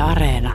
Areena.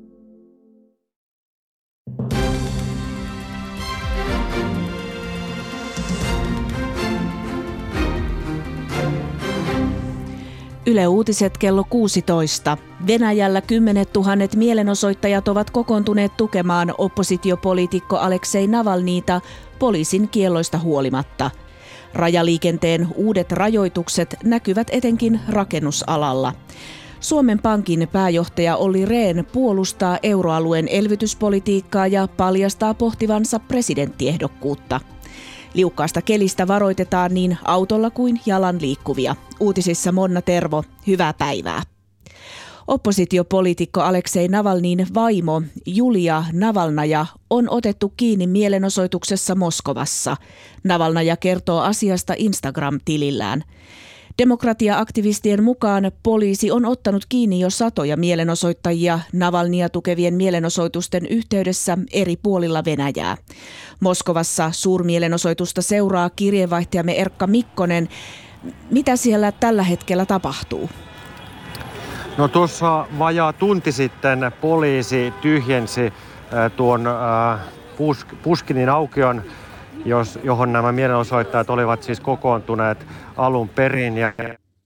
Yle Uutiset kello 16. Venäjällä 10 000 mielenosoittajat ovat kokoontuneet tukemaan oppositiopoliitikko Aleksei Navalnyta poliisin kielloista huolimatta. Rajaliikenteen uudet rajoitukset näkyvät etenkin rakennusalalla. Suomen Pankin pääjohtaja Olli Rehn puolustaa euroalueen elvytyspolitiikkaa ja paljastaa pohtivansa presidenttiehdokkuutta. Liukkaasta kelistä varoitetaan niin autolla kuin jalan liikkuvia. Uutisissa Monna Tervo, hyvää päivää. Oppositiopoliitikko Aleksei Navalnyin vaimo Julia Navalnaja on otettu kiinni mielenosoituksessa Moskovassa. Navalnaja kertoo asiasta Instagram-tilillään. Demokratia-aktivistien mukaan poliisi on ottanut kiinni jo satoja mielenosoittajia Navalnyia tukevien mielenosoitusten yhteydessä eri puolilla Venäjää. Moskovassa suurmielenosoitusta seuraa kirjeenvaihtajamme Erkka Mikkonen. Mitä siellä tällä hetkellä tapahtuu? No tuossa vajaa tunti sitten poliisi tyhjensi tuon Puškinin aukion, johon nämä mielenosoittajat olivat siis kokoontuneet alun perin. Ja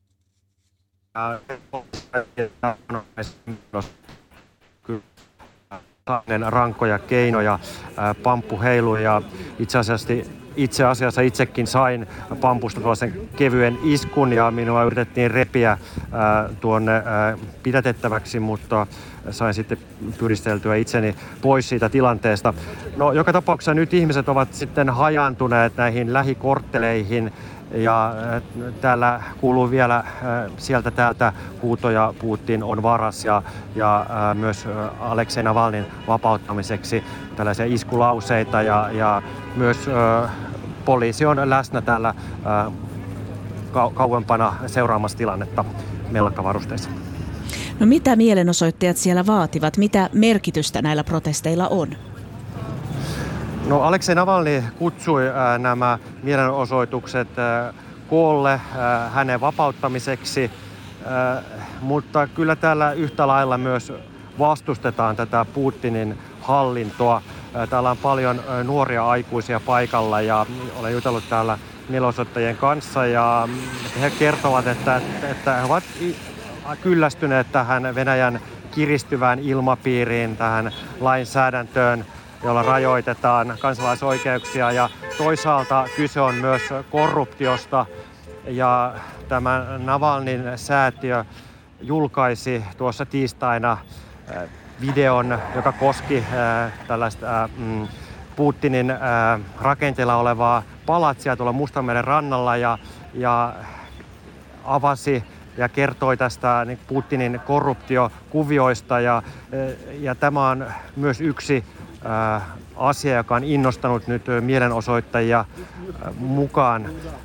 rankoja keinoja, pamppu heilui ja itse asiassa itsekin sain pampusta tuollaisen kevyen iskun ja minua yritettiin repiä tuonne pidätettäväksi, mutta sain sitten pyristeltyä itseni pois siitä tilanteesta. No, joka tapauksessa nyt ihmiset ovat sitten hajaantuneet näihin lähikortteleihin ja täällä kuuluu vielä sieltä täältä huutoja Putin on varas ja myös Aleksei Navalnyin vapauttamiseksi tällaisia iskulauseita ja myös poliisi on läsnä täällä kauempana seuraamassa tilannetta mellakkavarusteissa. No mitä mielenosoittajat siellä vaativat? Mitä merkitystä näillä protesteilla on? No Aleksei Navalny kutsui nämä mielenosoitukset koolle hänen vapauttamiseksi, mutta kyllä täällä yhtä lailla myös vastustetaan tätä Putinin hallintoa. Täällä on paljon nuoria aikuisia paikalla ja olen jutellut täällä mielenosoittajien kanssa ja he kertovat, että he ovat kyllästyneet tähän Venäjän kiristyvään ilmapiiriin, tähän lainsäädäntöön, jolla rajoitetaan kansalaisoikeuksia ja toisaalta kyse on myös korruptiosta ja tämä Navalnyin säätiö julkaisi tuossa tiistaina videon, joka koski tällaista Putinin rakenteella olevaa palatsia tuolla Mustanmeren rannalla ja avasi ja kertoi tästä Putinin korruptiokuvioista ja tämä on myös yksi asia, joka on innostanut nyt mielenosoittajia mukaan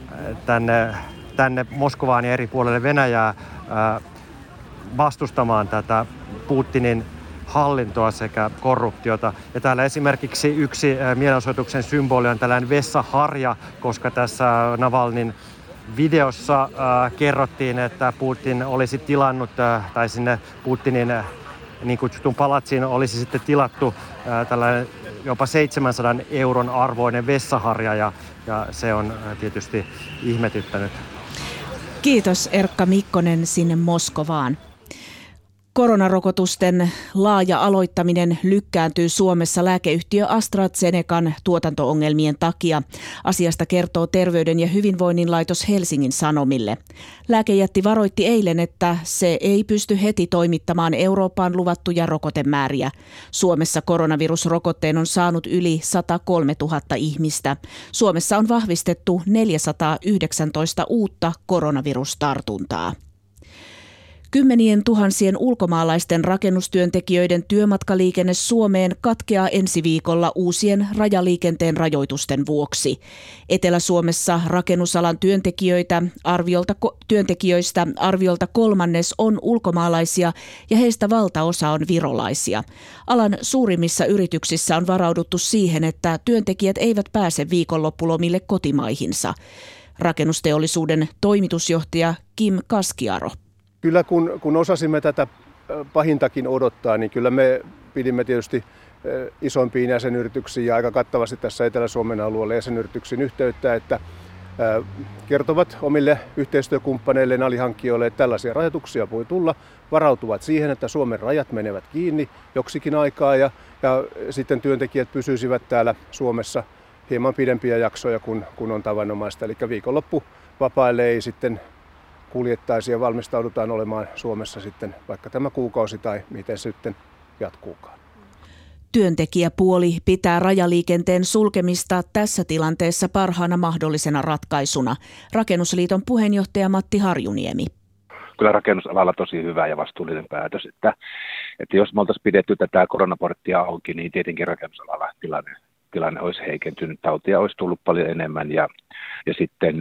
tänne Moskovaan ja eri puolille Venäjää vastustamaan tätä Putinin hallintoa sekä korruptiota. Ja täällä esimerkiksi yksi mielenosoituksen symboli on tällainen vessaharja, koska tässä Navalnyin videossa kerrottiin, että Putin olisi tilannut, tai sinne Putinin niin kutsutun palatsiin olisi sitten tilattu tällainen jopa 700 euron arvoinen vessaharja ja se on tietysti ihmetyttänyt. Kiitos Erkka Mikkonen sinne Moskovaan. Koronarokotusten laaja aloittaminen lykkääntyy Suomessa lääkeyhtiö AstraZenecan tuotanto-ongelmien takia. Asiasta kertoo Terveyden ja hyvinvoinnin laitos Helsingin Sanomille. Lääkejätti varoitti eilen, että se ei pysty heti toimittamaan Eurooppaan luvattuja rokotemääriä. Suomessa koronavirusrokotteen on saanut yli 103 000 ihmistä. Suomessa on vahvistettu 419 uutta koronavirustartuntaa. Kymmenien tuhansien ulkomaalaisten rakennustyöntekijöiden työmatkaliikenne Suomeen katkeaa ensi viikolla uusien rajaliikenteen rajoitusten vuoksi. Etelä-Suomessa rakennusalan työntekijöistä arviolta kolmannes on ulkomaalaisia ja heistä valtaosa on virolaisia. Alan suurimmissa yrityksissä on varauduttu siihen, että työntekijät eivät pääse viikonloppulomille kotimaihinsa. Rakennusteollisuuden toimitusjohtaja Kim Kaskiaro. Kyllä kun osasimme tätä pahintakin odottaa, niin kyllä me pidimme tietysti isompiin jäsenyrityksiin ja aika kattavasti tässä Etelä-Suomen alueella jäsenyrityksiin yhteyttä, että kertovat omille yhteistyökumppaneilleen, alihankkijoille, että tällaisia rajoituksia voi tulla, varautuvat siihen, että Suomen rajat menevät kiinni joksikin aikaa ja sitten työntekijät pysyisivät täällä Suomessa hieman pidempiä jaksoja kuin on tavanomaista. Eli viikonloppuvapaille ei sitten kuljettaisi ja valmistaudutaan olemaan Suomessa sitten vaikka tämä kuukausi tai miten se sitten jatkuukaan. Työntekijäpuoli pitää rajaliikenteen sulkemista tässä tilanteessa parhaana mahdollisena ratkaisuna. Rakennusliiton puheenjohtaja Matti Harjuniemi. Kyllä rakennusalalla tosi hyvä ja vastuullinen päätös, että jos me oltaisiin pidetty tätä koronaporttia auki, niin tietenkin rakennusalalla tilanne olisi heikentynyt, tautia olisi tullut paljon enemmän ja sitten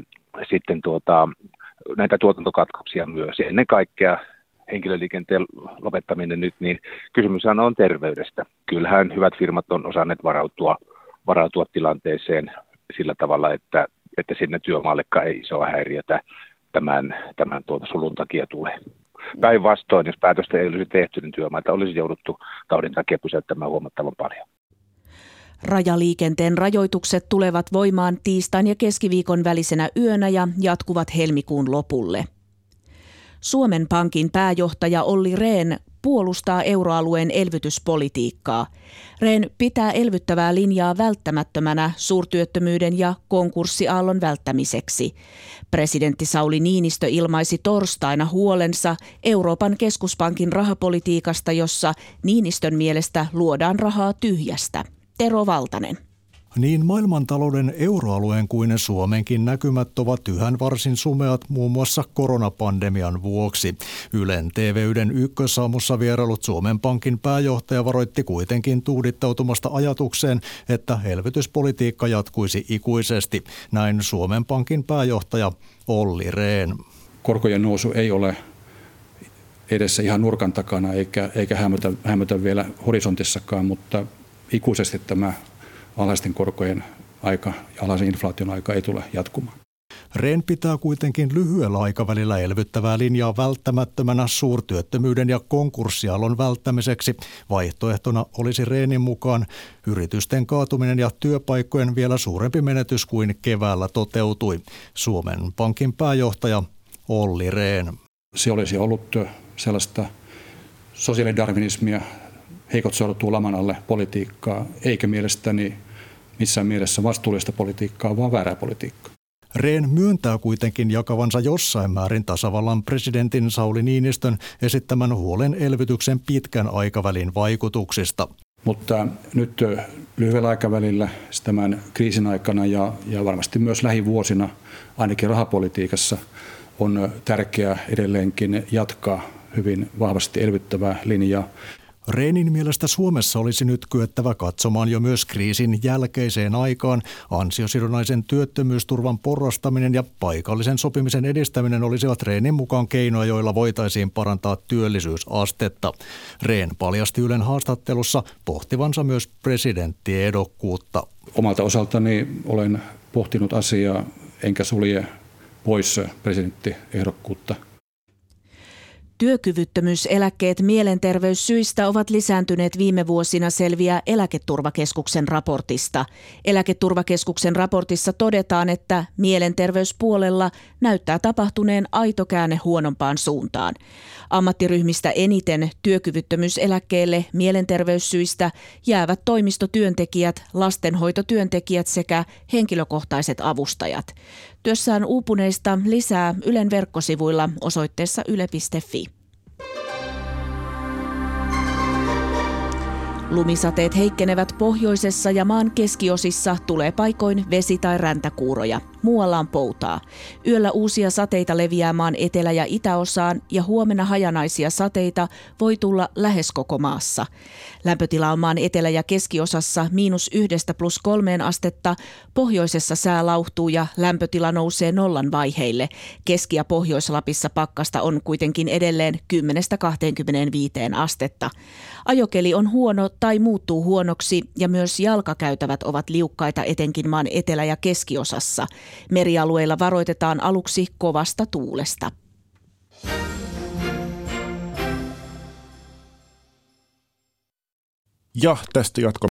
näitä tuotantokatkoksia myös. Ja ennen kaikkea henkilöliikenteen lopettaminen nyt, niin kysymyshän on terveydestä. Kyllähän hyvät firmat on osanneet varautua tilanteeseen sillä tavalla, että sinne työmaallekaan ei isoa häiriötä tämän sulun takia tulee. Päinvastoin, jos päätöstä ei olisi tehty, niin työmaita olisi jouduttu taudin takia pysäyttämään huomattavan paljon. Rajaliikenteen rajoitukset tulevat voimaan tiistain ja keskiviikon välisenä yönä ja jatkuvat helmikuun lopulle. Suomen Pankin pääjohtaja Olli Rehn puolustaa euroalueen elvytyspolitiikkaa. Rehn pitää elvyttävää linjaa välttämättömänä suurtyöttömyyden ja konkurssiaallon välttämiseksi. Presidentti Sauli Niinistö ilmaisi torstaina huolensa Euroopan keskuspankin rahapolitiikasta, jossa Niinistön mielestä luodaan rahaa tyhjästä. Tero Valtanen. Niin maailmantalouden, euroalueen kuin Suomenkin näkymät ovat yhä varsin sumeat muun muassa koronapandemian vuoksi. Ylen TV1 Ykkösaamussa vierailut Suomen Pankin pääjohtaja varoitti kuitenkin tuudittautumasta ajatukseen, että elvytyspolitiikka jatkuisi ikuisesti. Näin Suomen Pankin pääjohtaja Olli Rehn. Korkojen nousu ei ole edessä ihan nurkan takana eikä hämötä vielä horisontissakaan, mutta ikuisesti tämä alhaisten korkojen aika ja alhaisen inflaation aika ei tule jatkumaan. Rehn pitää kuitenkin lyhyellä aikavälillä elvyttävää linjaa välttämättömänä suurtyöttömyyden ja konkurssiaallon välttämiseksi. Vaihtoehtona olisi Rehnin mukaan yritysten kaatuminen ja työpaikkojen vielä suurempi menetys kuin keväällä toteutui. Suomen Pankin pääjohtaja Olli Rehn. Se olisi ollut sellaista sosiaalidarwinismia, heikot sortuu laman alle politiikkaa, eikä mielestäni missään mielessä vastuullista politiikkaa, vaan väärää politiikkaa. Rehn myöntää kuitenkin jakavansa jossain määrin tasavallan presidentin Sauli Niinistön esittämän huolen elvytyksen pitkän aikavälin vaikutuksista. Mutta nyt lyhyellä aikavälillä tämän kriisin aikana ja varmasti myös lähivuosina, ainakin rahapolitiikassa, on tärkeää edelleenkin jatkaa hyvin vahvasti elvyttävää linjaa. Rehnin mielestä Suomessa olisi nyt kyettävä katsomaan jo myös kriisin jälkeiseen aikaan. Ansiosidonnaisen työttömyysturvan porrastaminen ja paikallisen sopimisen edistäminen olisivat Rehnin mukaan keinoja, joilla voitaisiin parantaa työllisyysastetta. Rehn paljasti Ylen haastattelussa pohtivansa myös presidenttiehdokkuutta. Omalta osaltani olen pohtinut asiaa, enkä sulje pois presidenttiehdokkuutta. Työkyvyttömyyseläkkeet mielenterveyssyistä ovat lisääntyneet viime vuosina, selviää Eläketurvakeskuksen raportista. Eläketurvakeskuksen raportissa todetaan, että mielenterveyspuolella näyttää tapahtuneen aito käänne huonompaan suuntaan. Ammattiryhmistä eniten työkyvyttömyyseläkkeelle mielenterveyssyistä jäävät toimistotyöntekijät, lastenhoitotyöntekijät sekä henkilökohtaiset avustajat. Työssään uupuneista lisää Ylen verkkosivuilla osoitteessa yle.fi. Lumisateet heikkenevät pohjoisessa ja maan keskiosissa, tulee paikoin vesi- tai räntäkuuroja. Muualla on poutaa. Yöllä uusia sateita leviää maan etelä- ja itäosaan ja huomenna hajanaisia sateita voi tulla lähes koko maassa. Lämpötila on maan etelä- ja keskiosassa -1 + 3 astetta. Pohjoisessa sää lauhtuu ja lämpötila nousee nollan vaiheille. Keski- ja Pohjois-Lapissa pakkasta on kuitenkin edelleen 10–25 astetta. Ajokeli on huono tai muuttuu huonoksi ja myös jalkakäytävät ovat liukkaita etenkin maan etelä- ja keskiosassa. Merialueilla varoitetaan aluksi kovasta tuulesta. Ja tästä jatko